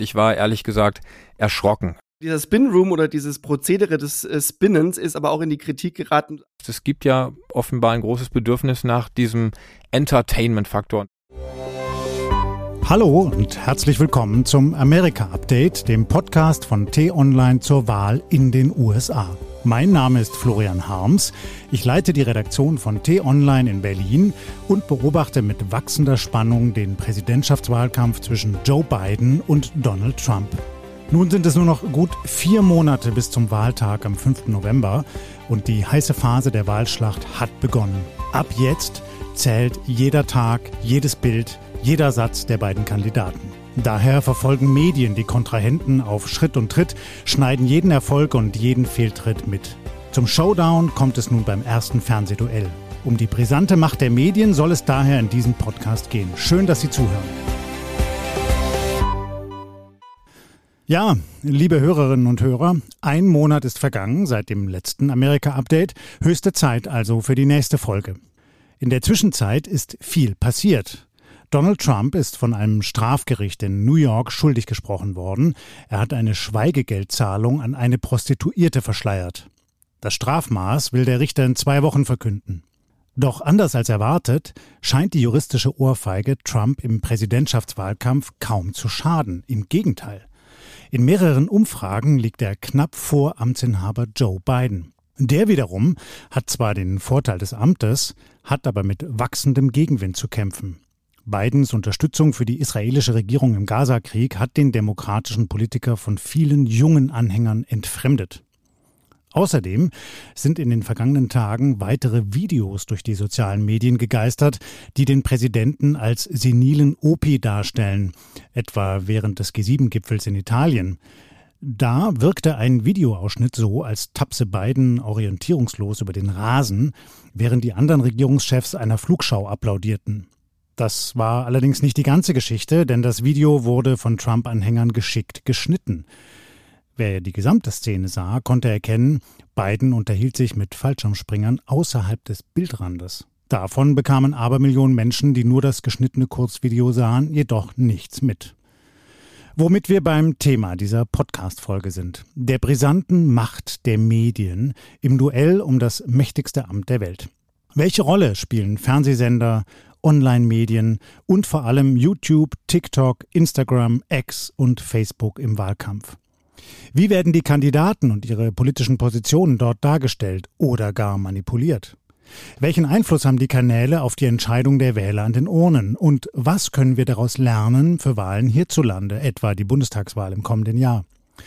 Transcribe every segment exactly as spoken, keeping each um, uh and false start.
Ich war ehrlich gesagt erschrocken. Dieser Spin-Room oder dieses Prozedere des äh, Spinnens ist aber auch in die Kritik geraten. Es gibt ja offenbar ein großes Bedürfnis nach diesem Entertainment-Faktor. Hallo und herzlich willkommen zum Amerika-Update, dem Podcast von T-Online zur Wahl in den U S A. Mein Name ist Florian Harms. Ich leite die Redaktion von T-Online in Berlin und beobachte mit wachsender Spannung den Präsidentschaftswahlkampf zwischen Joe Biden und Donald Trump. Nun sind es nur noch gut vier Monate bis zum Wahltag am fünften November und die heiße Phase der Wahlschlacht hat begonnen. Ab jetzt zählt jeder Tag, jedes Bild, jeder Satz der beiden Kandidaten. Daher verfolgen Medien die Kontrahenten auf Schritt und Tritt, schneiden jeden Erfolg und jeden Fehltritt mit. Zum Showdown kommt es nun beim ersten Fernsehduell. Um die brisante Macht der Medien soll es daher in diesem Podcast gehen. Schön, dass Sie zuhören. Ja, liebe Hörerinnen und Hörer, ein Monat ist vergangen seit dem letzten Amerika-Update. Höchste Zeit also für die nächste Folge. In der Zwischenzeit ist viel passiert. Donald Trump ist von einem Strafgericht in New York schuldig gesprochen worden. Er hat eine Schweigegeldzahlung an eine Prostituierte verschleiert. Das Strafmaß will der Richter in zwei Wochen verkünden. Doch anders als erwartet, scheint die juristische Ohrfeige Trump im Präsidentschaftswahlkampf kaum zu schaden. Im Gegenteil. In mehreren Umfragen liegt er knapp vor Amtsinhaber Joe Biden. Der wiederum hat zwar den Vorteil des Amtes, hat aber mit wachsendem Gegenwind zu kämpfen. Bidens Unterstützung für die israelische Regierung im Gazakrieg hat den demokratischen Politiker von vielen jungen Anhängern entfremdet. Außerdem sind in den vergangenen Tagen weitere Videos durch die sozialen Medien gegeistert, die den Präsidenten als senilen Opi darstellen, etwa während des G sieben Gipfels in Italien. Da wirkte ein Videoausschnitt so, als tapse Biden orientierungslos über den Rasen, während die anderen Regierungschefs einer Flugschau applaudierten. Das war allerdings nicht die ganze Geschichte, denn das Video wurde von Trump-Anhängern geschickt geschnitten. Wer die gesamte Szene sah, konnte erkennen, Biden unterhielt sich mit Fallschirmspringern außerhalb des Bildrandes. Davon bekamen Abermillionen Menschen, die nur das geschnittene Kurzvideo sahen, jedoch nichts mit. Womit wir beim Thema dieser Podcast-Folge sind: der brisanten Macht der Medien im Duell um das mächtigste Amt der Welt. Welche Rolle spielen Fernsehsender, Online-Medien und vor allem YouTube, TikTok, Instagram, X und Facebook im Wahlkampf? Wie werden die Kandidaten und ihre politischen Positionen dort dargestellt oder gar manipuliert? Welchen Einfluss haben die Kanäle auf die Entscheidung der Wähler an den Urnen? Und was können wir daraus lernen für Wahlen hierzulande, etwa die Bundestagswahl im kommenden Jahr?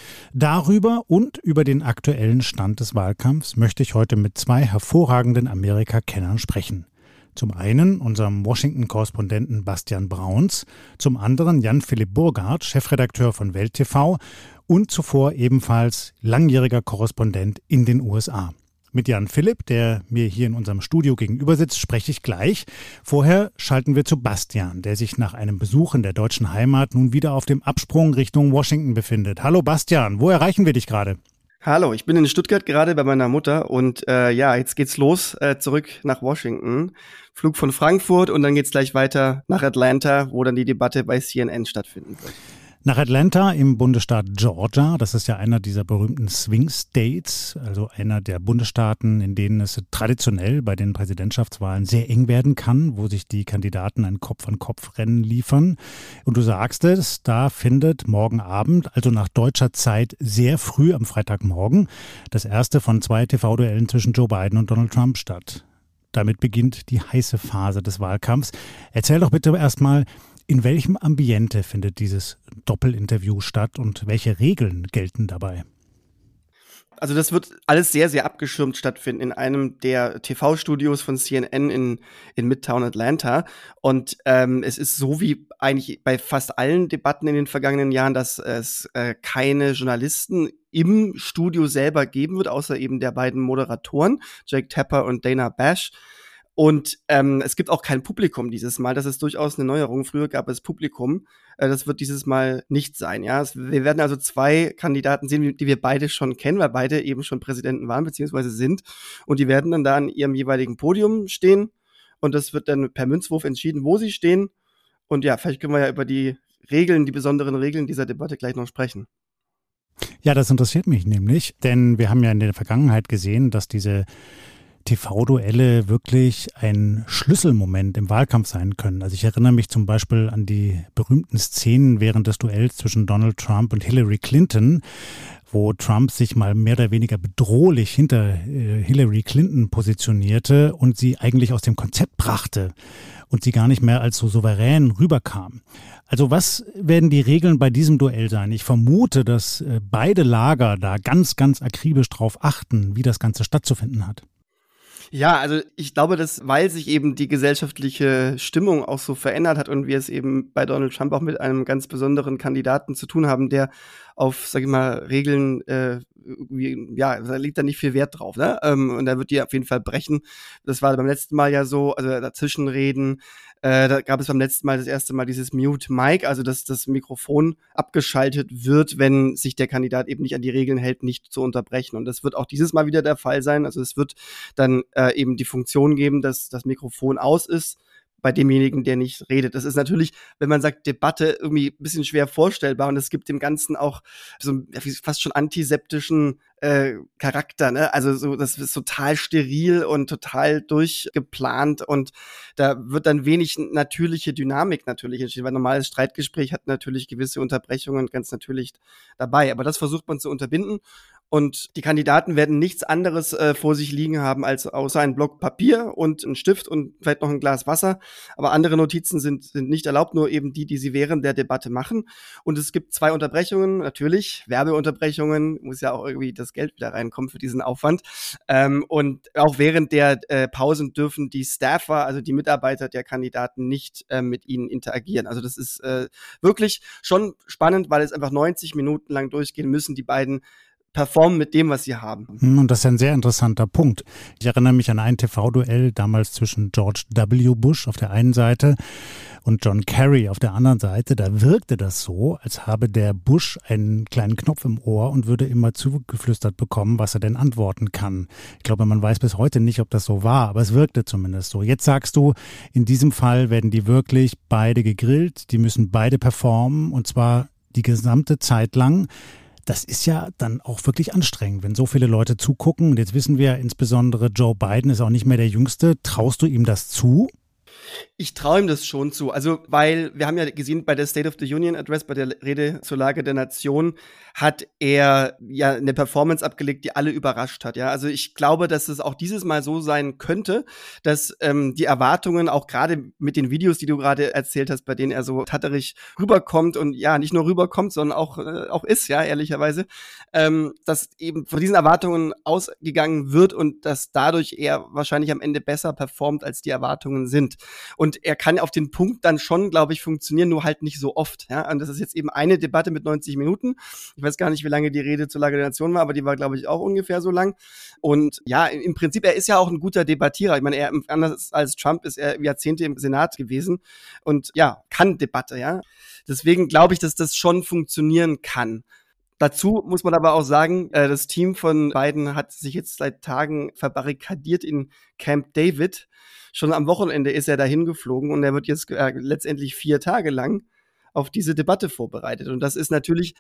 Darüber und über den aktuellen Stand des Wahlkampfs möchte ich heute mit zwei hervorragenden Amerika-Kennern sprechen. Zum einen unserem Washington-Korrespondenten Bastian Brauns, zum anderen Jan-Philipp Burghardt, Chefredakteur von Welt T V und zuvor ebenfalls langjähriger Korrespondent in den U S A. Mit Jan-Philipp, der mir hier in unserem Studio gegenüber sitzt, spreche ich gleich. Vorher schalten wir zu Bastian, der sich nach einem Besuch in der deutschen Heimat nun wieder auf dem Absprung Richtung Washington befindet. Hallo Bastian, wo erreichen wir dich gerade? Hallo, ich bin in Stuttgart gerade bei meiner Mutter und äh, ja, jetzt geht's los, äh, zurück nach Washington. Flug von Frankfurt und dann geht's gleich weiter nach Atlanta, wo dann die Debatte bei C N N stattfinden wird. Nach Atlanta im Bundesstaat Georgia, das ist ja einer dieser berühmten Swing States, also einer der Bundesstaaten, in denen es traditionell bei den Präsidentschaftswahlen sehr eng werden kann, wo sich die Kandidaten ein Kopf-an-Kopf-Rennen liefern. Und du sagst es, da findet morgen Abend, also nach deutscher Zeit sehr früh am Freitagmorgen, das erste von zwei T V-Duellen zwischen Joe Biden und Donald Trump statt. Damit beginnt die heiße Phase des Wahlkampfs. Erzähl doch bitte erstmal, in welchem Ambiente findet dieses Doppelinterview statt und welche Regeln gelten dabei? Also das wird alles sehr, sehr abgeschirmt stattfinden in einem der T V-Studios von C N N in, in Midtown Atlanta. Und ähm, es ist so wie eigentlich bei fast allen Debatten in den vergangenen Jahren, dass es äh, keine Journalisten im Studio selber geben wird, außer eben der beiden Moderatoren, Jake Tapper und Dana Bash. Und ähm, es gibt auch kein Publikum dieses Mal. Das ist durchaus eine Neuerung. Früher gab es Publikum. Äh, das wird dieses Mal nicht sein. Ja, es, wir werden also zwei Kandidaten sehen, die wir beide schon kennen, weil beide eben schon Präsidenten waren beziehungsweise sind. Und die werden dann da an ihrem jeweiligen Podium stehen. Und das wird dann per Münzwurf entschieden, wo sie stehen. Und ja, vielleicht können wir ja über die Regeln, die besonderen Regeln dieser Debatte gleich noch sprechen. Ja, das interessiert mich nämlich, denn wir haben ja in der Vergangenheit gesehen, dass diese T V-Duelle wirklich ein Schlüsselmoment im Wahlkampf sein können. Also ich erinnere mich zum Beispiel an die berühmten Szenen während des Duells zwischen Donald Trump und Hillary Clinton, wo Trump sich mal mehr oder weniger bedrohlich hinter äh, Hillary Clinton positionierte und sie eigentlich aus dem Konzept brachte und sie gar nicht mehr als so souverän rüberkam. Also was werden die Regeln bei diesem Duell sein? Ich vermute, dass äh, beide Lager da ganz, ganz akribisch drauf achten, wie das Ganze stattzufinden hat. Ja, also ich glaube, dass, weil sich eben die gesellschaftliche Stimmung auch so verändert hat und wir es eben bei Donald Trump auch mit einem ganz besonderen Kandidaten zu tun haben, der auf, sag ich mal, Regeln, äh, irgendwie, ja, da liegt da nicht viel Wert drauf, ne? Ähm, und da wird die auf jeden Fall brechen. Das war beim letzten Mal ja so, also dazwischenreden. Äh, da gab es beim letzten Mal das erste Mal dieses Mute Mic, also dass das Mikrofon abgeschaltet wird, wenn sich der Kandidat eben nicht an die Regeln hält, nicht zu unterbrechen. Und das wird auch dieses Mal wieder der Fall sein. Also es wird dann äh, eben die Funktion geben, dass das Mikrofon aus ist bei demjenigen, der nicht redet. Das ist natürlich, wenn man sagt Debatte, irgendwie ein bisschen schwer vorstellbar und es gibt dem Ganzen auch so einen fast schon antiseptischen äh, Charakter, ne? Also so, das ist total steril und total durchgeplant und da wird dann wenig natürliche Dynamik natürlich entstehen, weil ein normales Streitgespräch hat natürlich gewisse Unterbrechungen ganz natürlich dabei, aber das versucht man zu unterbinden. Und die Kandidaten werden nichts anderes äh, vor sich liegen haben als außer ein Block Papier und ein Stift und vielleicht noch ein Glas Wasser. Aber andere Notizen sind, sind nicht erlaubt, nur eben die, die sie während der Debatte machen. Und es gibt zwei Unterbrechungen, natürlich, Werbeunterbrechungen, muss ja auch irgendwie das Geld wieder reinkommen für diesen Aufwand. Ähm, und auch während der äh, Pausen dürfen die Staffer, also die Mitarbeiter der Kandidaten, nicht äh, mit ihnen interagieren. Also das ist äh, wirklich schon spannend, weil es einfach neunzig Minuten lang durchgehen müssen, die beiden performen mit dem, was sie haben. Und das ist ein sehr interessanter Punkt. Ich erinnere mich an ein T V-Duell damals zwischen George W. Bush auf der einen Seite und John Kerry auf der anderen Seite. Da wirkte das so, als habe der Bush einen kleinen Knopf im Ohr und würde immer zugeflüstert bekommen, was er denn antworten kann. Ich glaube, man weiß bis heute nicht, ob das so war, aber es wirkte zumindest so. Jetzt sagst du, in diesem Fall werden die wirklich beide gegrillt, die müssen beide performen und zwar die gesamte Zeit lang. Das ist ja dann auch wirklich anstrengend, wenn so viele Leute zugucken. Und jetzt wissen wir, insbesondere Joe Biden ist auch nicht mehr der Jüngste. Traust du ihm das zu? Ich traue ihm das schon zu. Also, weil wir haben ja gesehen, bei der State of the Union Address, bei der Rede zur Lage der Nation, hat er ja eine Performance abgelegt, die alle überrascht hat. Ja, also ich glaube, dass es auch dieses Mal so sein könnte, dass ähm, die Erwartungen auch gerade mit den Videos, die du gerade erzählt hast, bei denen er so tatterig rüberkommt und ja, nicht nur rüberkommt, sondern auch äh, auch ist, ja, ehrlicherweise, ähm, dass eben von diesen Erwartungen ausgegangen wird und dass dadurch er wahrscheinlich am Ende besser performt, als die Erwartungen sind. Und er kann auf den Punkt dann schon, glaube ich, funktionieren, nur halt nicht so oft. Ja? Und das ist jetzt eben eine Debatte mit neunzig Minuten. Ich weiß gar nicht, wie lange die Rede zur Lage der Nation war, aber die war, glaube ich, auch ungefähr so lang. Und ja, im Prinzip, er ist ja auch ein guter Debattierer. Ich meine, er, anders als Trump ist er Jahrzehnte im Senat gewesen und ja, kann Debatte, ja. Deswegen glaube ich, dass das schon funktionieren kann. Dazu muss man aber auch sagen, äh, das Team von Biden hat sich jetzt seit Tagen verbarrikadiert in Camp David. Schon am Wochenende ist er dahin geflogen und er wird jetzt äh, letztendlich vier Tage lang auf diese Debatte vorbereitet. Und das ist natürlich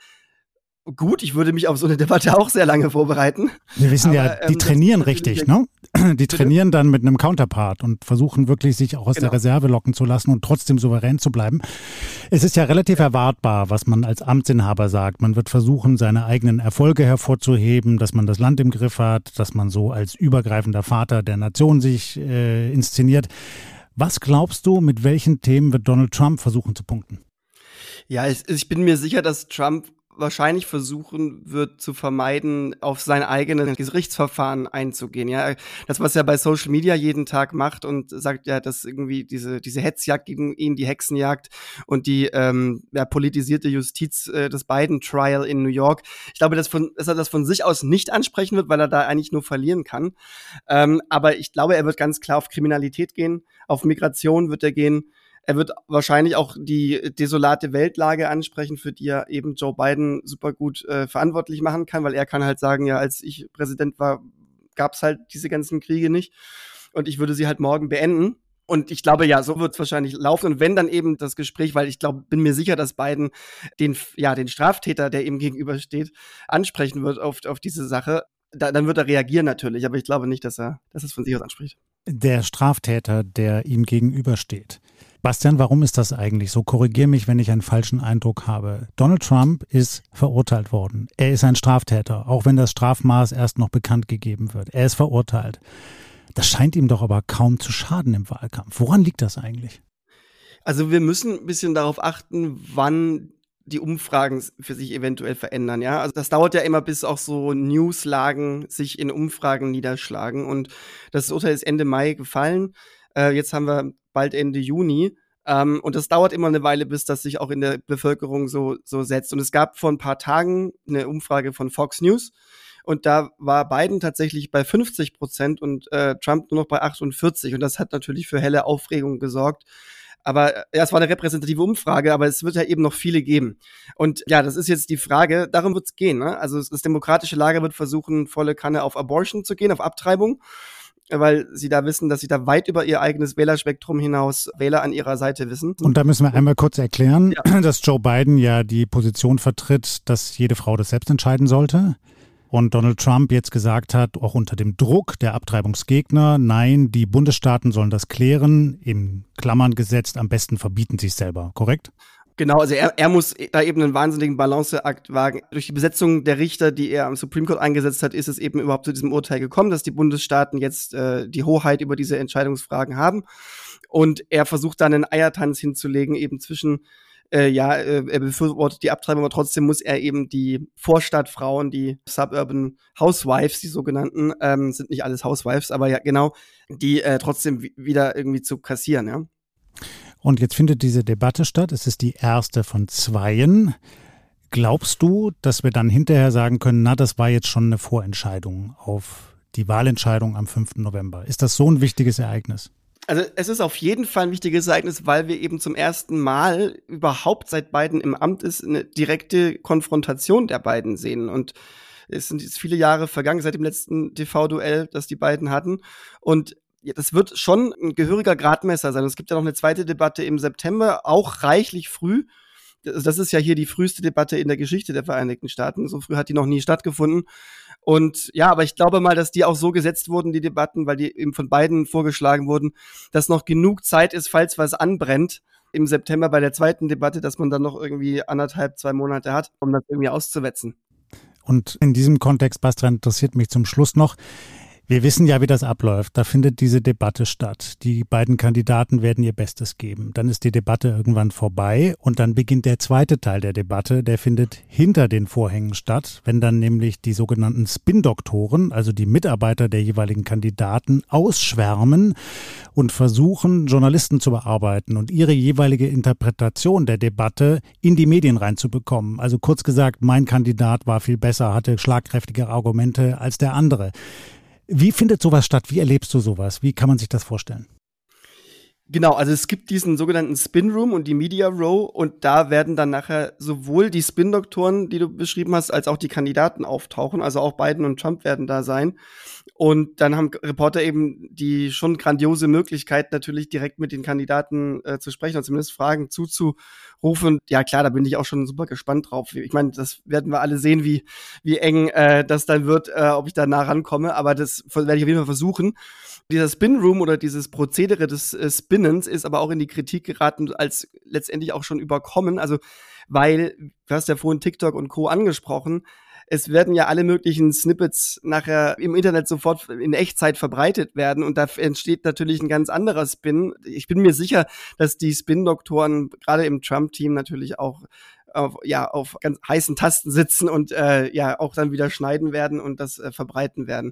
gut. Ich würde mich auf so eine Debatte auch sehr lange vorbereiten. Wir wissen aber, ja, die ähm, trainieren richtig, ne? Die trainieren dann mit einem Counterpart und versuchen wirklich, sich auch aus Genau. der Reserve locken zu lassen und trotzdem souverän zu bleiben. Es ist ja relativ erwartbar, was man als Amtsinhaber sagt. Man wird versuchen, seine eigenen Erfolge hervorzuheben, dass man das Land im Griff hat, dass man so als übergreifender Vater der Nation sich äh, inszeniert. Was glaubst du, mit welchen Themen wird Donald Trump versuchen zu punkten? Ja, ich, ich bin mir sicher, dass Trump wahrscheinlich versuchen wird zu vermeiden, auf sein eigenes Gerichtsverfahren einzugehen. Ja, das, was er bei Social Media jeden Tag macht und sagt ja, dass irgendwie diese diese Hetzjagd gegen ihn, die Hexenjagd und die ähm, ja, politisierte Justiz, äh, das Biden-Trial in New York. Ich glaube, dass, von, dass er das von sich aus nicht ansprechen wird, weil er da eigentlich nur verlieren kann. Ähm, aber ich glaube, er wird ganz klar auf Kriminalität gehen, auf Migration wird er gehen. Er wird wahrscheinlich auch die desolate Weltlage ansprechen, für die er eben Joe Biden super gut äh, verantwortlich machen kann, weil er kann halt sagen, ja, als ich Präsident war, gab es halt diese ganzen Kriege nicht und ich würde sie halt morgen beenden. Und ich glaube, ja, so wird es wahrscheinlich laufen. Und wenn dann eben das Gespräch, weil ich glaube, bin mir sicher, dass Biden den, ja, den Straftäter, der ihm gegenübersteht, ansprechen wird auf, auf diese Sache, da, dann wird er reagieren natürlich. Aber ich glaube nicht, dass er, dass es von sich aus anspricht. Der Straftäter, der ihm gegenübersteht. Bastian, warum ist das eigentlich so? Korrigier mich, wenn ich einen falschen Eindruck habe. Donald Trump ist verurteilt worden. Er ist ein Straftäter, auch wenn das Strafmaß erst noch bekannt gegeben wird. Er ist verurteilt. Das scheint ihm doch aber kaum zu schaden im Wahlkampf. Woran liegt das eigentlich? Also wir müssen ein bisschen darauf achten, wann die Umfragen für sich eventuell verändern, ja. Also das dauert ja immer, bis auch so Newslagen sich in Umfragen niederschlagen. Und das Urteil ist Ende Mai gefallen. Äh, jetzt haben wir bald Ende Juni. Ähm, und das dauert immer eine Weile, bis das sich auch in der Bevölkerung so, so setzt. Und es gab vor ein paar Tagen eine Umfrage von Fox News. Und da war Biden tatsächlich bei fünfzig Prozent und äh, Trump nur noch bei achtundvierzig. Und das hat natürlich für helle Aufregung gesorgt. Aber ja, es war eine repräsentative Umfrage, aber es wird ja eben noch viele geben. Und ja, das ist jetzt die Frage, darum wird es gehen. Ne? Also das demokratische Lager wird versuchen, volle Kanne auf Abortion zu gehen, auf Abtreibung, weil sie da wissen, dass sie da weit über ihr eigenes Wählerspektrum hinaus Wähler an ihrer Seite wissen. Und da müssen wir einmal kurz erklären, ja. dass Joe Biden ja die Position vertritt, dass jede Frau das selbst entscheiden sollte. Und Donald Trump jetzt gesagt hat, auch unter dem Druck der Abtreibungsgegner, nein, die Bundesstaaten sollen das klären, in Klammern gesetzt, am besten verbieten sie es selber, korrekt? Genau, also er, er muss da eben einen wahnsinnigen Balanceakt wagen. Durch die Besetzung der Richter, die er am Supreme Court eingesetzt hat, ist es eben überhaupt zu diesem Urteil gekommen, dass die Bundesstaaten jetzt äh, die Hoheit über diese Entscheidungsfragen haben. Und er versucht dann einen Eiertanz hinzulegen, eben zwischen Äh, ja, äh, er befürwortet die Abtreibung, aber trotzdem muss er eben die Vorstadtfrauen, die Suburban Housewives, die sogenannten, ähm, sind nicht alles Housewives, aber ja genau, die äh, trotzdem w- wieder irgendwie zu kassieren, ja. Und jetzt findet diese Debatte statt. Es ist die erste von zweien. Glaubst du, dass wir dann hinterher sagen können, na, das war jetzt schon eine Vorentscheidung auf die Wahlentscheidung am fünften November? Ist das so ein wichtiges Ereignis? Also es ist auf jeden Fall ein wichtiges Ereignis, weil wir eben zum ersten Mal überhaupt, seit Biden im Amt ist, eine direkte Konfrontation der beiden sehen. Und es sind jetzt viele Jahre vergangen seit dem letzten T V-Duell, das die beiden hatten. Und das wird schon ein gehöriger Gradmesser sein. Es gibt ja noch eine zweite Debatte im September, auch reichlich früh. Das ist ja hier die früheste Debatte in der Geschichte der Vereinigten Staaten. So früh hat die noch nie stattgefunden. Und ja, aber ich glaube mal, dass die auch so gesetzt wurden, die Debatten, weil die eben von beiden vorgeschlagen wurden, dass noch genug Zeit ist, falls was anbrennt im September bei der zweiten Debatte, dass man dann noch irgendwie anderthalb, zwei Monate hat, um das irgendwie auszuwetzen. Und in diesem Kontext, Bastian, interessiert mich zum Schluss noch, wir wissen ja, wie das abläuft. Da findet diese Debatte statt. Die beiden Kandidaten werden ihr Bestes geben. Dann ist die Debatte irgendwann vorbei und dann beginnt der zweite Teil der Debatte. Der findet hinter den Vorhängen statt, wenn dann nämlich die sogenannten Spin-Doktoren, also die Mitarbeiter der jeweiligen Kandidaten, ausschwärmen und versuchen, Journalisten zu bearbeiten und ihre jeweilige Interpretation der Debatte in die Medien reinzubekommen. Also kurz gesagt, mein Kandidat war viel besser, hatte schlagkräftigere Argumente als der andere. Wie findet sowas statt? Wie erlebst du sowas? Wie kann man sich das vorstellen? Genau, also es gibt diesen sogenannten Spin Room und die Media Row und da werden dann nachher sowohl die Spin-Doktoren, die du beschrieben hast, als auch die Kandidaten auftauchen. Also auch Biden und Trump werden da sein. Und dann haben Reporter eben die schon grandiose Möglichkeit, natürlich direkt mit den Kandidaten äh, zu sprechen und zumindest Fragen zuzurufen. Ja klar, da bin ich auch schon super gespannt drauf. Ich meine, das werden wir alle sehen, wie wie eng äh, das dann wird, äh, ob ich da nah rankomme. Aber das werde ich auf jeden Fall versuchen. Dieser Spin Room oder dieses Prozedere des äh, Spinnens ist aber auch in die Kritik geraten, als letztendlich auch schon überkommen. Also, weil, du hast ja vorhin TikTok und Co. angesprochen, es werden ja alle möglichen Snippets nachher im Internet sofort in Echtzeit verbreitet werden und da entsteht natürlich ein ganz anderer Spin. Ich bin mir sicher, dass die Spin-Doktoren gerade im Trump-Team natürlich auch auf, ja, auf ganz heißen Tasten sitzen und äh, ja auch dann wieder schneiden werden und das äh, verbreiten werden.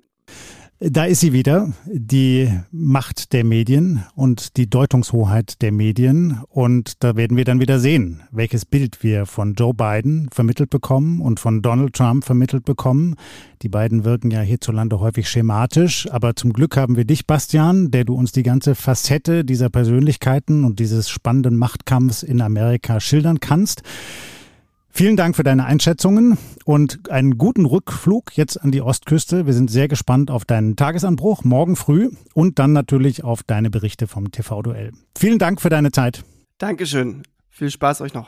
Da ist sie wieder, die Macht der Medien und die Deutungshoheit der Medien. Und da werden wir dann wieder sehen, welches Bild wir von Joe Biden vermittelt bekommen und von Donald Trump vermittelt bekommen. Die beiden wirken ja hierzulande häufig schematisch. Aber zum Glück haben wir dich, Bastian, der du uns die ganze Facette dieser Persönlichkeiten und dieses spannenden Machtkampfs in Amerika schildern kannst. Vielen Dank für deine Einschätzungen und einen guten Rückflug jetzt an die Ostküste. Wir sind sehr gespannt auf deinen Tagesanbruch morgen früh und dann natürlich auf deine Berichte vom T V-Duell. Vielen Dank für deine Zeit. Dankeschön. Viel Spaß euch noch.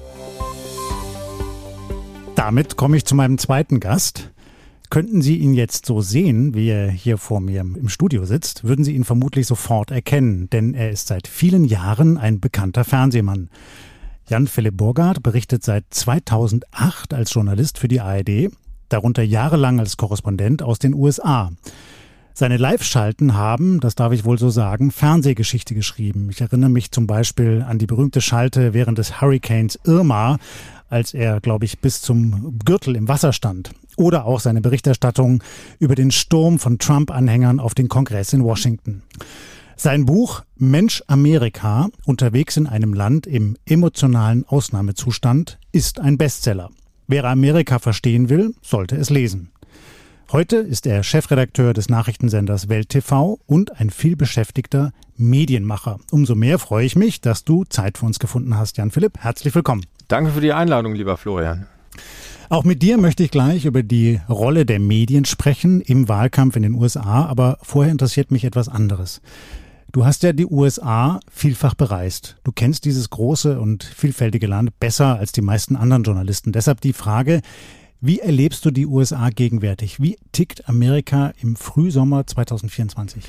Damit komme ich zu meinem zweiten Gast. Könnten Sie ihn jetzt so sehen, wie er hier vor mir im Studio sitzt, würden Sie ihn vermutlich sofort erkennen, denn er ist seit vielen Jahren ein bekannter Fernsehmann. Jan-Philipp Burgardt berichtet seit zweitausendacht als Journalist für die A R D, darunter jahrelang als Korrespondent aus den U S A. Seine Live-Schalten haben, das darf ich wohl so sagen, Fernsehgeschichte geschrieben. Ich erinnere mich zum Beispiel an die berühmte Schalte während des Hurrikans Irma, als er, glaube ich, bis zum Gürtel im Wasser stand. Oder auch seine Berichterstattung über den Sturm von Trump-Anhängern auf den Kongress in Washington. Sein Buch Mensch Amerika, unterwegs in einem Land im emotionalen Ausnahmezustand, ist ein Bestseller. Wer Amerika verstehen will, sollte es lesen. Heute ist er Chefredakteur des Nachrichtensenders Welt T V und ein vielbeschäftigter Medienmacher. Umso mehr freue ich mich, dass du Zeit für uns gefunden hast, Jan-Philipp. Herzlich willkommen. Danke für die Einladung, lieber Florian. Auch mit dir möchte ich gleich über die Rolle der Medien sprechen im Wahlkampf in den U S A, aber vorher interessiert mich etwas anderes. Du hast ja die U S A vielfach bereist. Du kennst dieses große und vielfältige Land besser als die meisten anderen Journalisten. Deshalb die Frage, wie erlebst du die U S A gegenwärtig? Wie tickt Amerika im Frühsommer zweitausendvierundzwanzig?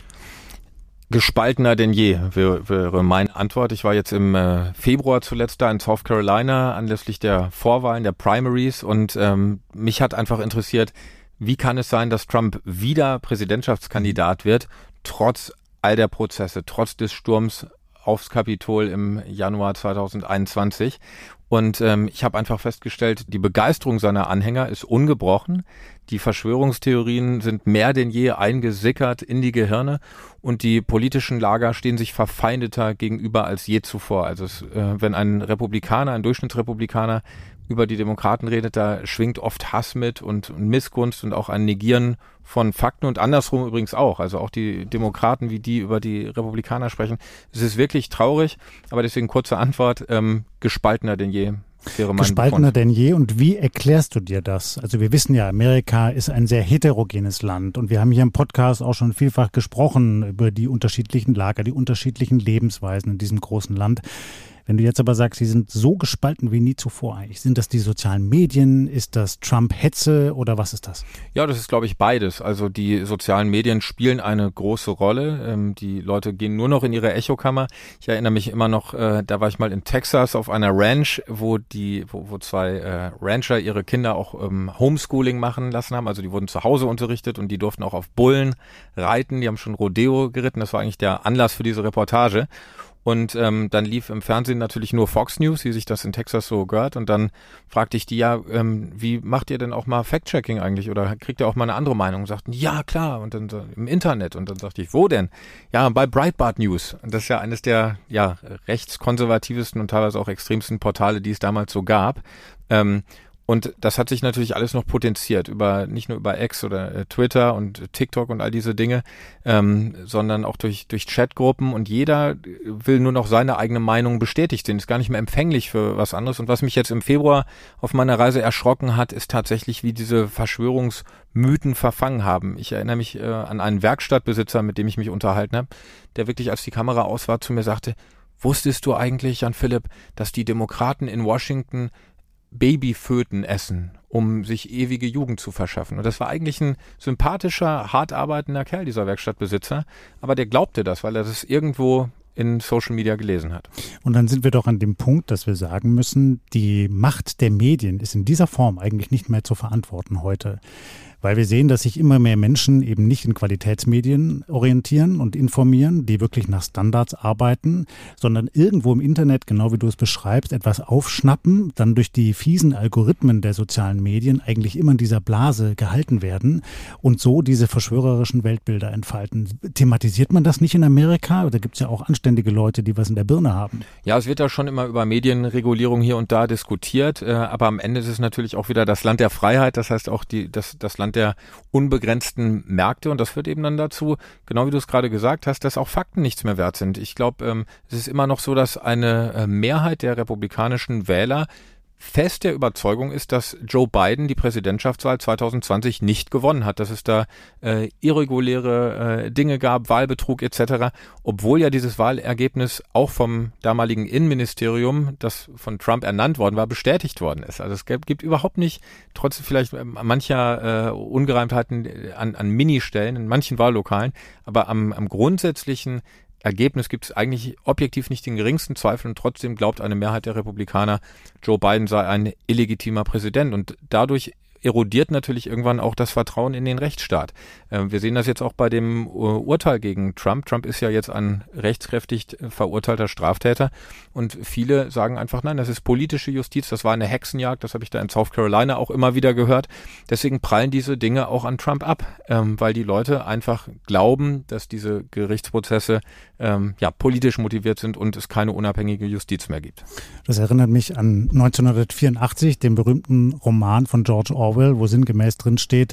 Gespaltener denn je, wäre, wäre meine Antwort. Ich war jetzt im äh, Februar zuletzt da in South Carolina anlässlich der Vorwahlen, der Primaries und ähm, mich hat einfach interessiert, wie kann es sein, dass Trump wieder Präsidentschaftskandidat wird, trotz all der Prozesse, trotz des Sturms aufs Kapitol im Januar zweitausendeinundzwanzig. Und ähm, ich habe einfach festgestellt, die Begeisterung seiner Anhänger ist ungebrochen. Die Verschwörungstheorien sind mehr denn je eingesickert in die Gehirne und die politischen Lager stehen sich verfeindeter gegenüber als je zuvor. Also es, äh, wenn ein Republikaner, ein Durchschnittsrepublikaner über die Demokraten redet, da schwingt oft Hass mit und, und Missgunst und auch ein Negieren von Fakten und andersrum übrigens auch. Also auch die Demokraten, wie die über die Republikaner sprechen. Es ist wirklich traurig, aber deswegen kurze Antwort, ähm, gespaltener denn je. Gespaltener denn je. Und wie erklärst du dir das? Also wir wissen ja, Amerika ist ein sehr heterogenes Land und wir haben hier im Podcast auch schon vielfach gesprochen über die unterschiedlichen Lager, die unterschiedlichen Lebensweisen in diesem großen Land. Wenn du jetzt aber sagst, sie sind so gespalten wie nie zuvor eigentlich, sind das die sozialen Medien, ist das Trump-Hetze oder was ist das? Ja, das ist, glaube ich, beides. Also die sozialen Medien spielen eine große Rolle. Ähm, die Leute gehen nur noch in ihre Echokammer. Ich erinnere mich immer noch, äh, da war ich mal in Texas auf einer Ranch, wo die, wo, wo zwei äh, Rancher ihre Kinder auch ähm, Homeschooling machen lassen haben. Also die wurden zu Hause unterrichtet und die durften auch auf Bullen reiten. Die haben schon Rodeo geritten. Das war eigentlich der Anlass für diese Reportage. Und ähm, dann lief im Fernsehen natürlich nur Fox News, wie sich das in Texas so gehört. Und dann fragte ich die ja, ähm, wie macht ihr denn auch mal Fact-Checking eigentlich? Oder kriegt ihr auch mal eine andere Meinung? Und sagten, ja, klar. Und dann so, im Internet. Und dann sagte ich, wo denn? Ja, bei Breitbart News. Und das ist ja eines der ja rechtskonservativsten und teilweise auch extremsten Portale, die es damals so gab. Ähm, Und das hat sich natürlich alles noch potenziert, über nicht nur über X oder äh, Twitter und TikTok und all diese Dinge, ähm, sondern auch durch durch Chatgruppen und jeder will nur noch seine eigene Meinung bestätigt sehen, ist gar nicht mehr empfänglich für was anderes. Und was mich jetzt im Februar auf meiner Reise erschrocken hat, ist tatsächlich, wie diese Verschwörungsmythen verfangen haben. Ich erinnere mich äh, an einen Werkstattbesitzer, mit dem ich mich unterhalten habe, der wirklich, als die Kamera aus war, zu mir sagte, wusstest du eigentlich, Jan-Philipp, dass die Demokraten in Washington Babyföten essen, um sich ewige Jugend zu verschaffen. Und das war eigentlich ein sympathischer, hart arbeitender Kerl, dieser Werkstattbesitzer. Aber der glaubte das, weil er das irgendwo in Social Media gelesen hat. Und dann sind wir doch an dem Punkt, dass wir sagen müssen, die Macht der Medien ist in dieser Form eigentlich nicht mehr zu verantworten heute. Weil wir sehen, dass sich immer mehr Menschen eben nicht in Qualitätsmedien orientieren und informieren, die wirklich nach Standards arbeiten, sondern irgendwo im Internet, genau wie du es beschreibst, etwas aufschnappen, dann durch die fiesen Algorithmen der sozialen Medien eigentlich immer in dieser Blase gehalten werden und so diese verschwörerischen Weltbilder entfalten. Thematisiert man das nicht in Amerika? Da gibt es ja auch anständige Leute, die was in der Birne haben. Ja, es wird ja schon immer über Medienregulierung hier und da diskutiert, aber am Ende ist es natürlich auch wieder das Land der Freiheit, das heißt auch die, das, das Land der unbegrenzten Märkte und das führt eben dann dazu, genau wie du es gerade gesagt hast, dass auch Fakten nichts mehr wert sind. Ich glaube, ähm, es ist immer noch so, dass eine äh, Mehrheit der republikanischen Wähler fest der Überzeugung ist, dass Joe Biden die Präsidentschaftswahl zwanzig zwanzig nicht gewonnen hat, dass es da äh, irreguläre äh, Dinge gab, Wahlbetrug et cetera, obwohl ja dieses Wahlergebnis auch vom damaligen Innenministerium, das von Trump ernannt worden war, bestätigt worden ist. Also es gibt, gibt überhaupt nicht, trotz vielleicht mancher äh, Ungereimtheiten an, an Ministellen in manchen Wahllokalen, aber am, am grundsätzlichen Ergebnis gibt es eigentlich objektiv nicht den geringsten Zweifel und trotzdem glaubt eine Mehrheit der Republikaner, Joe Biden sei ein illegitimer Präsident und dadurch erodiert natürlich irgendwann auch das Vertrauen in den Rechtsstaat. Äh, wir sehen das jetzt auch bei dem uh, Urteil gegen Trump. Trump ist ja jetzt ein rechtskräftig verurteilter Straftäter und viele sagen einfach, nein, das ist politische Justiz, das war eine Hexenjagd, das habe ich da in South Carolina auch immer wieder gehört. Deswegen prallen diese Dinge auch an Trump ab, ähm, weil die Leute einfach glauben, dass diese Gerichtsprozesse ähm, ja politisch motiviert sind und es keine unabhängige Justiz mehr gibt. Das erinnert mich an neunzehnhundertvierundachtzig, den berühmten Roman von George Orwell, wo sinngemäß drin steht,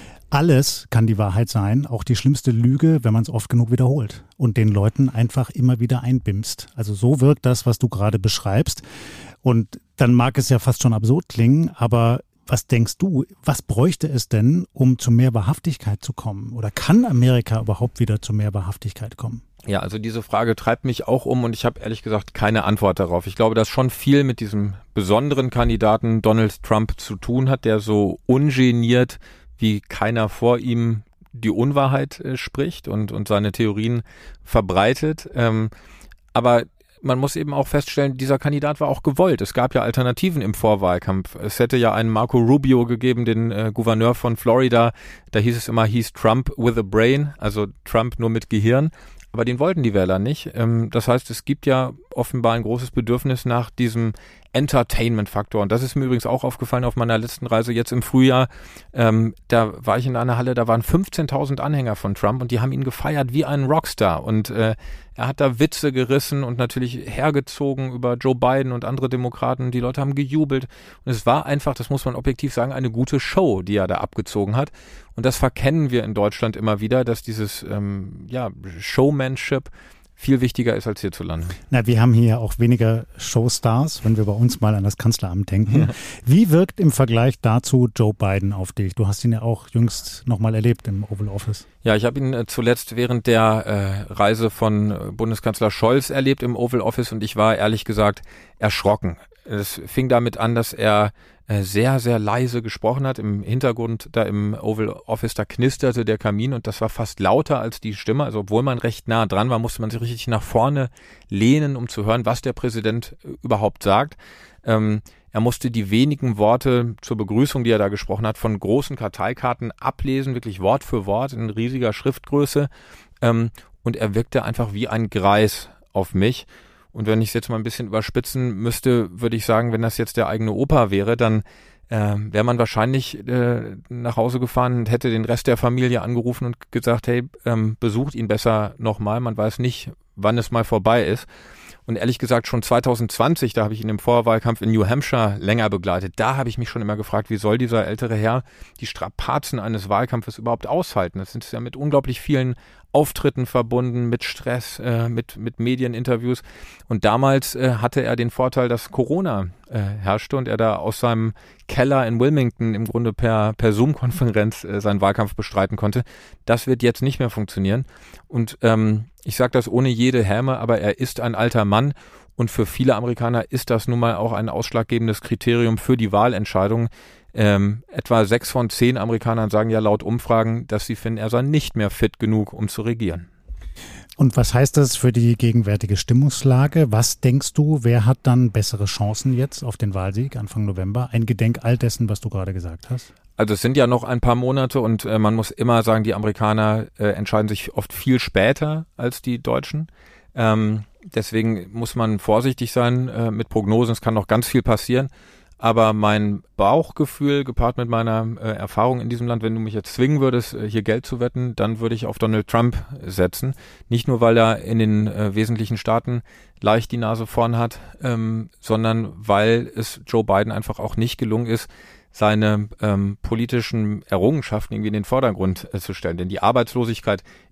alles kann die Wahrheit sein, auch die schlimmste Lüge, wenn man es oft genug wiederholt und den Leuten einfach immer wieder einbimst. Also so wirkt das, was du gerade beschreibst. Und dann mag es ja fast schon absurd klingen, aber was denkst du, was bräuchte es denn, um zu mehr Wahrhaftigkeit zu kommen? Oder kann Amerika überhaupt wieder zu mehr Wahrhaftigkeit kommen? Ja, also diese Frage treibt mich auch um und ich habe ehrlich gesagt keine Antwort darauf. Ich glaube, dass schon viel mit diesem besonderen Kandidaten Donald Trump zu tun hat, der so ungeniert wie keiner vor ihm die Unwahrheit äh, spricht und, und seine Theorien verbreitet. Ähm, aber man muss eben auch feststellen, dieser Kandidat war auch gewollt. Es gab ja Alternativen im Vorwahlkampf. Es hätte ja einen Marco Rubio gegeben, den äh, Gouverneur von Florida. Da hieß es immer, hieß Trump with a brain, also Trump nur mit Gehirn. Aber den wollten die Wähler nicht. Ähm, das heißt, es gibt ja offenbar ein großes Bedürfnis nach diesem Entertainment-Faktor. Und das ist mir übrigens auch aufgefallen auf meiner letzten Reise jetzt im Frühjahr. Ähm, da war ich in einer Halle, da waren fünfzehntausend Anhänger von Trump und die haben ihn gefeiert wie einen Rockstar. Und äh, er hat da Witze gerissen und natürlich hergezogen über Joe Biden und andere Demokraten. Die Leute haben gejubelt. Und es war einfach, das muss man objektiv sagen, eine gute Show, die er da abgezogen hat. Und das verkennen wir in Deutschland immer wieder, dass dieses ähm, ja, Showmanship viel wichtiger ist als hierzulande. Na, wir haben hier auch weniger Showstars, wenn wir bei uns mal an das Kanzleramt denken. Ja. Wie wirkt im Vergleich dazu Joe Biden auf dich? Du hast ihn ja auch jüngst nochmal erlebt im Oval Office. Ja, ich habe ihn äh, zuletzt während der äh, Reise von äh, Bundeskanzler Scholz erlebt im Oval Office und ich war ehrlich gesagt erschrocken. Es fing damit an, dass er äh, sehr, sehr leise gesprochen hat. Im Hintergrund da im Oval Office, da knisterte der Kamin und das war fast lauter als die Stimme. Also obwohl man recht nah dran war, musste man sich richtig nach vorne lehnen, um zu hören, was der Präsident überhaupt sagt. Ähm, er musste die wenigen Worte zur Begrüßung, die er da gesprochen hat, von großen Karteikarten ablesen, wirklich Wort für Wort in riesiger Schriftgröße. Ähm, und er wirkte einfach wie ein Greis auf mich. Und wenn ich es jetzt mal ein bisschen überspitzen müsste, würde ich sagen, wenn das jetzt der eigene Opa wäre, dann äh, wäre man wahrscheinlich äh, nach Hause gefahren und hätte den Rest der Familie angerufen und gesagt, hey, ähm, besucht ihn besser nochmal. Man weiß nicht, wann es mal vorbei ist. Und ehrlich gesagt, schon zwanzig zwanzig, da habe ich ihn im Vorwahlkampf in New Hampshire länger begleitet. Da habe ich mich schon immer gefragt, wie soll dieser ältere Herr die Strapazen eines Wahlkampfes überhaupt aushalten? Das sind ja mit unglaublich vielen Auftritten verbunden, mit Stress, äh, mit, mit Medieninterviews. Und damals äh, hatte er den Vorteil, dass Corona äh, herrschte und er da aus seinem Keller in Wilmington im Grunde per, per Zoom-Konferenz äh, seinen Wahlkampf bestreiten konnte. Das wird jetzt nicht mehr funktionieren. Und ähm, ich sage das ohne jede Häme, aber er ist ein alter Mann und für viele Amerikaner ist das nun mal auch ein ausschlaggebendes Kriterium für die Wahlentscheidung. Ähm, etwa sechs von zehn Amerikanern sagen ja laut Umfragen, dass sie finden, er sei nicht mehr fit genug, um zu regieren. Und was heißt das für die gegenwärtige Stimmungslage? Was denkst du, wer hat dann bessere Chancen jetzt auf den Wahlsieg Anfang November? Eingedenk all dessen, was du gerade gesagt hast. Also es sind ja noch ein paar Monate und äh, man muss immer sagen, die Amerikaner äh, entscheiden sich oft viel später als die Deutschen. Ähm, deswegen muss man vorsichtig sein äh, mit Prognosen. Es kann noch ganz viel passieren. Aber mein Bauchgefühl, gepaart mit meiner äh, Erfahrung in diesem Land, wenn du mich jetzt zwingen würdest, äh, hier Geld zu wetten, dann würde ich auf Donald Trump setzen. Nicht nur, weil er in den äh, wesentlichen Staaten leicht die Nase vorn hat, ähm, sondern weil es Joe Biden einfach auch nicht gelungen ist, seine ähm, politischen Errungenschaften irgendwie in den Vordergrund äh, zu stellen. Denn die Arbeitslosigkeit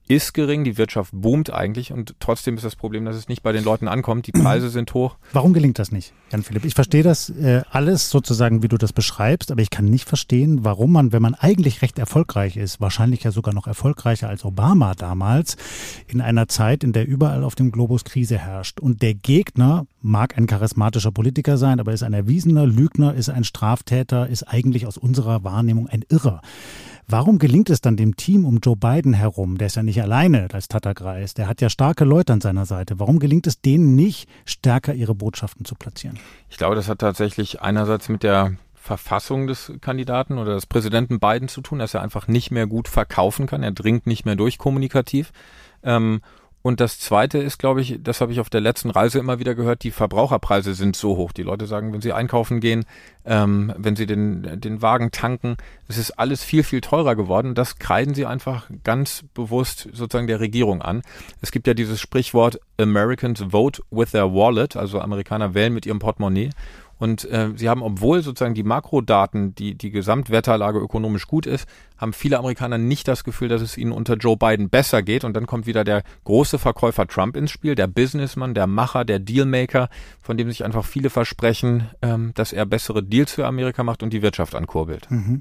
ist gering, die Wirtschaft boomt eigentlich und trotzdem ist das Problem, dass es nicht bei den Leuten ankommt. Die Preise sind hoch. Warum gelingt das nicht, Jan-Philipp? Ich verstehe das äh, alles sozusagen, wie du das beschreibst, aber ich kann nicht verstehen, warum man, wenn man eigentlich recht erfolgreich ist, wahrscheinlich ja sogar noch erfolgreicher als Obama damals, in einer Zeit, in der überall auf dem Globus Krise herrscht und der Gegner mag ein charismatischer Politiker sein, aber ist ein erwiesener Lügner, ist ein Straftäter, ist eigentlich aus unserer Wahrnehmung ein Irrer. Warum gelingt es dann dem Team um Joe Biden herum, der ist ja nicht alleine als Tattergreis, der hat ja starke Leute an seiner Seite, warum gelingt es denen nicht, stärker ihre Botschaften zu platzieren? Ich glaube, das hat tatsächlich einerseits mit der Verfassung des Kandidaten oder des Präsidenten Biden zu tun, dass er einfach nicht mehr gut verkaufen kann, er dringt nicht mehr durch kommunikativ. Ähm, Und das Zweite ist, glaube ich, das habe ich auf der letzten Reise immer wieder gehört, die Verbraucherpreise sind so hoch. Die Leute sagen, wenn sie einkaufen gehen, ähm, wenn sie den, den Wagen tanken, es ist alles viel, viel teurer geworden. Das kreiden sie einfach ganz bewusst sozusagen der Regierung an. Es gibt ja dieses Sprichwort Americans vote with their wallet, also Amerikaner wählen mit ihrem Portemonnaie. Und äh, sie haben, obwohl sozusagen die Makrodaten, die die Gesamtwetterlage ökonomisch gut ist, haben viele Amerikaner nicht das Gefühl, dass es ihnen unter Joe Biden besser geht. Und dann kommt wieder der große Verkäufer Trump ins Spiel, der Businessman, der Macher, der Dealmaker, von dem sich einfach viele versprechen, ähm, dass er bessere Deals für Amerika macht und die Wirtschaft ankurbelt. Mhm.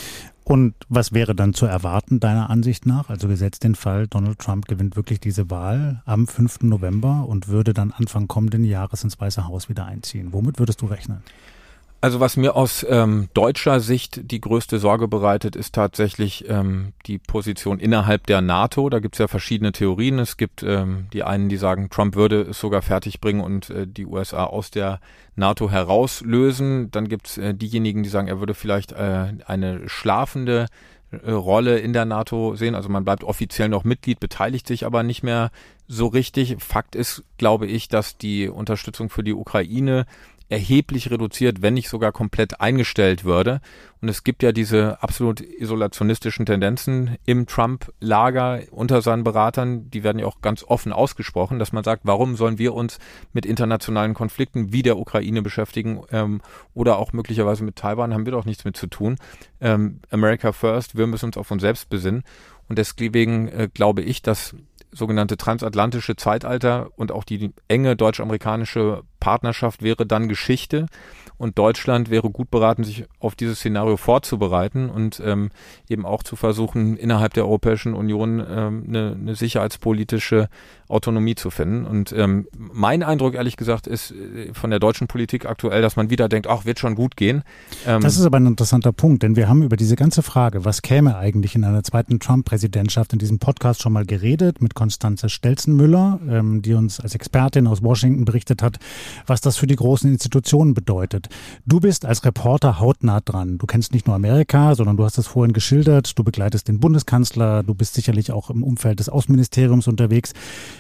Und was wäre dann zu erwarten, deiner Ansicht nach? Also gesetzt den Fall, Donald Trump gewinnt wirklich diese Wahl am fünften November und würde dann Anfang kommenden Jahres ins Weiße Haus wieder einziehen. Womit würdest du rechnen? Also was mir aus ähm, deutscher Sicht die größte Sorge bereitet, ist tatsächlich ähm, die Position innerhalb der NATO. Da gibt es ja verschiedene Theorien. Es gibt ähm, die einen, die sagen, Trump würde es sogar fertigbringen und äh, die U S A aus der NATO herauslösen. Dann gibt es äh, diejenigen, die sagen, er würde vielleicht äh, eine schlafende äh, Rolle in der NATO sehen. Also man bleibt offiziell noch Mitglied, beteiligt sich aber nicht mehr so richtig. Fakt ist, glaube ich, dass die Unterstützung für die Ukraine erheblich reduziert, wenn nicht sogar komplett eingestellt würde. Und es gibt ja diese absolut isolationistischen Tendenzen im Trump-Lager unter seinen Beratern, die werden ja auch ganz offen ausgesprochen, dass man sagt, warum sollen wir uns mit internationalen Konflikten wie der Ukraine beschäftigen ähm, oder auch möglicherweise mit Taiwan, haben wir doch nichts mit zu tun. Ähm, America first, wir müssen uns auf uns selbst besinnen. Und deswegen äh, glaube ich, dass sogenannte transatlantische Zeitalter und auch die enge deutsch-amerikanische Partnerschaft wäre dann Geschichte und Deutschland wäre gut beraten, sich auf dieses Szenario vorzubereiten und ähm, eben auch zu versuchen, innerhalb der Europäischen Union ähm, eine, eine sicherheitspolitische Autonomie zu finden. Und ähm, mein Eindruck, ehrlich gesagt, ist äh, von der deutschen Politik aktuell, dass man wieder denkt, ach, wird schon gut gehen. Ähm, das ist aber ein interessanter Punkt, denn wir haben über diese ganze Frage, was käme eigentlich in einer zweiten Trump-Präsidentschaft, in diesem Podcast schon mal geredet mit Konstanze Stelzenmüller, ähm, die uns als Expertin aus Washington berichtet hat, was das für die großen Institutionen bedeutet. Du bist als Reporter hautnah dran. Du kennst nicht nur Amerika, sondern du hast es vorhin geschildert. Du begleitest den Bundeskanzler. Du bist sicherlich auch im Umfeld des Außenministeriums unterwegs.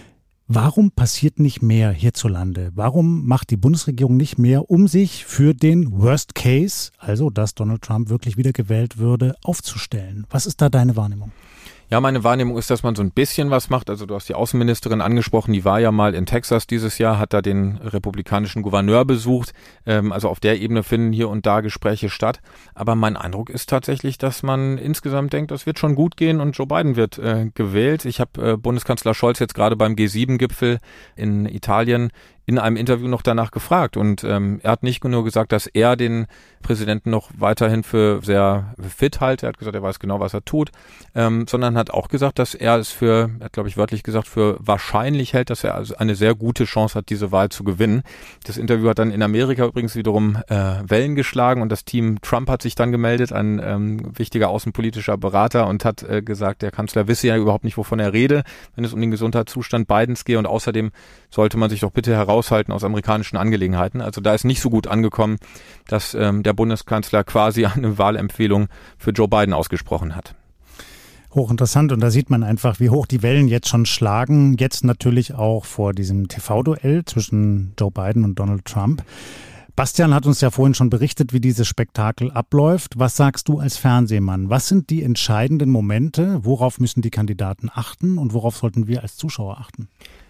Warum passiert nicht mehr hierzulande? Warum macht die Bundesregierung nicht mehr, um sich für den Worst Case, also dass Donald Trump wirklich wiedergewählt würde, aufzustellen? Was ist da deine Wahrnehmung? Ja, meine Wahrnehmung ist, dass man so ein bisschen was macht. Also du hast die Außenministerin angesprochen, die war ja mal in Texas dieses Jahr, hat da den republikanischen Gouverneur besucht. Ähm, also auf der Ebene finden hier und da Gespräche statt. Aber mein Eindruck ist tatsächlich, dass man insgesamt denkt, das wird schon gut gehen und Joe Biden wird äh, gewählt. Ich habe äh, Bundeskanzler Scholz jetzt gerade beim G sieben Gipfel in Italien in einem Interview noch danach gefragt und ähm, er hat nicht nur gesagt, dass er den Präsidenten noch weiterhin für sehr fit halte, er hat gesagt, er weiß genau, was er tut, ähm, sondern hat auch gesagt, dass er es für, er hat glaube ich wörtlich gesagt, für wahrscheinlich hält, dass er also eine sehr gute Chance hat, diese Wahl zu gewinnen. Das Interview hat dann in Amerika übrigens wiederum äh, Wellen geschlagen und das Team Trump hat sich dann gemeldet, ein ähm, wichtiger außenpolitischer Berater und hat äh, gesagt, der Kanzler wisse ja überhaupt nicht, wovon er rede, wenn es um den Gesundheitszustand Bidens gehe und außerdem sollte man sich doch bitte heraushalten aus amerikanischen Angelegenheiten. Also da ist nicht so gut angekommen, dass ähm, der Bundeskanzler quasi eine Wahlempfehlung für Joe Biden ausgesprochen hat. Hochinteressant und da sieht man einfach, wie hoch die Wellen jetzt schon schlagen. Jetzt natürlich auch vor diesem T V-Duell zwischen Joe Biden und Donald Trump. Bastian hat uns ja vorhin schon berichtet, wie dieses Spektakel abläuft. Was sagst du als Fernsehmann? Was sind die entscheidenden Momente? Worauf müssen die Kandidaten achten und worauf sollten wir als Zuschauer achten?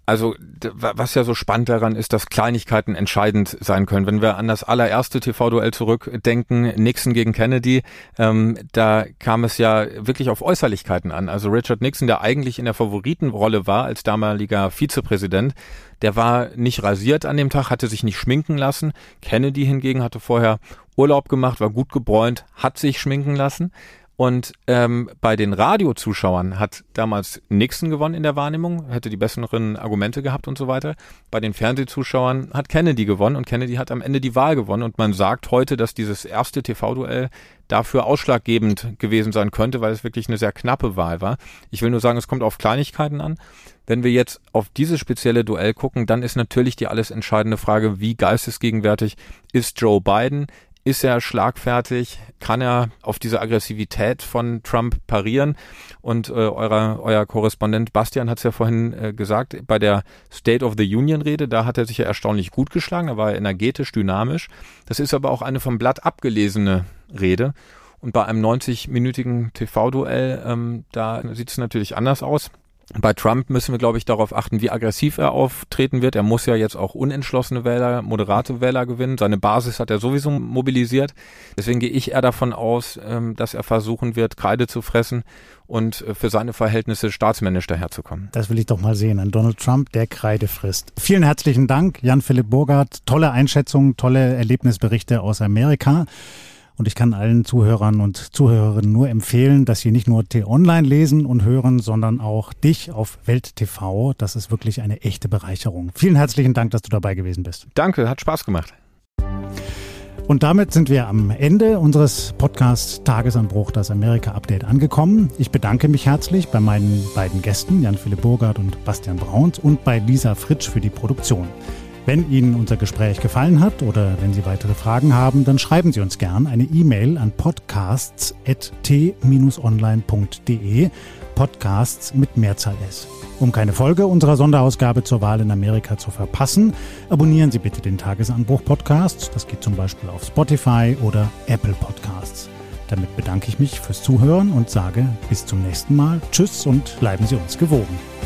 Also was ja so spannend daran ist, dass Kleinigkeiten entscheidend sein können. Wenn wir an das allererste T V-Duell zurückdenken, Nixon gegen Kennedy, ähm, da kam es ja wirklich auf Äußerlichkeiten an. Also Richard Nixon, der eigentlich in der Favoritenrolle war als damaliger Vizepräsident, der war nicht rasiert an dem Tag, hatte sich nicht schminken lassen. Kennedy hingegen hatte vorher Urlaub gemacht, war gut gebräunt, hat sich schminken lassen. Und ähm, bei den Radiozuschauern hat damals Nixon gewonnen in der Wahrnehmung, hätte die besseren Argumente gehabt und so weiter. Bei den Fernsehzuschauern hat Kennedy gewonnen und Kennedy hat am Ende die Wahl gewonnen. Und man sagt heute, dass dieses erste T V-Duell dafür ausschlaggebend gewesen sein könnte, weil es wirklich eine sehr knappe Wahl war. Ich will nur sagen, es kommt auf Kleinigkeiten an. Wenn wir jetzt auf dieses spezielle Duell gucken, dann ist natürlich die alles entscheidende Frage, wie geistesgegenwärtig ist Joe Biden? Ist er schlagfertig? Kann er auf diese Aggressivität von Trump parieren? Und äh, euer, euer Korrespondent Bastian hat es ja vorhin äh, gesagt, bei der State of the Union-Rede, da hat er sich ja erstaunlich gut geschlagen, da war er energetisch, dynamisch. Das ist aber auch eine vom Blatt abgelesene Rede. Und bei einem neunzig-minütigen T V-Duell, ähm, da sieht es natürlich anders aus. Bei Trump müssen wir, glaube ich, darauf achten, wie aggressiv er auftreten wird. Er muss ja jetzt auch unentschlossene Wähler, moderate Wähler gewinnen. Seine Basis hat er sowieso mobilisiert. Deswegen gehe ich eher davon aus, dass er versuchen wird, Kreide zu fressen und für seine Verhältnisse staatsmännisch daherzukommen. Das will ich doch mal sehen. Ein Donald Trump, der Kreide frisst. Vielen herzlichen Dank, Jan-Philipp Burgert. Tolle Einschätzungen, tolle Erlebnisberichte aus Amerika. Und ich kann allen Zuhörern und Zuhörerinnen nur empfehlen, dass sie nicht nur T-Online lesen und hören, sondern auch dich auf Welt T V. Das ist wirklich eine echte Bereicherung. Vielen herzlichen Dank, dass du dabei gewesen bist. Danke, hat Spaß gemacht. Und damit sind wir am Ende unseres Podcasts Tagesanbruch, das Amerika-Update angekommen. Ich bedanke mich herzlich bei meinen beiden Gästen, Jan-Philipp Burgert und Bastian Brauns, und bei Lisa Fritsch für die Produktion. Wenn Ihnen unser Gespräch gefallen hat oder wenn Sie weitere Fragen haben, dann schreiben Sie uns gern eine E-Mail an podcasts at t online punkt de, Podcasts mit Mehrzahl S. Um keine Folge unserer Sonderausgabe zur Wahl in Amerika zu verpassen, abonnieren Sie bitte den Tagesanbruch-Podcast. Das geht zum Beispiel auf Spotify oder Apple Podcasts. Damit bedanke ich mich fürs Zuhören und sage bis zum nächsten Mal. Tschüss und bleiben Sie uns gewogen.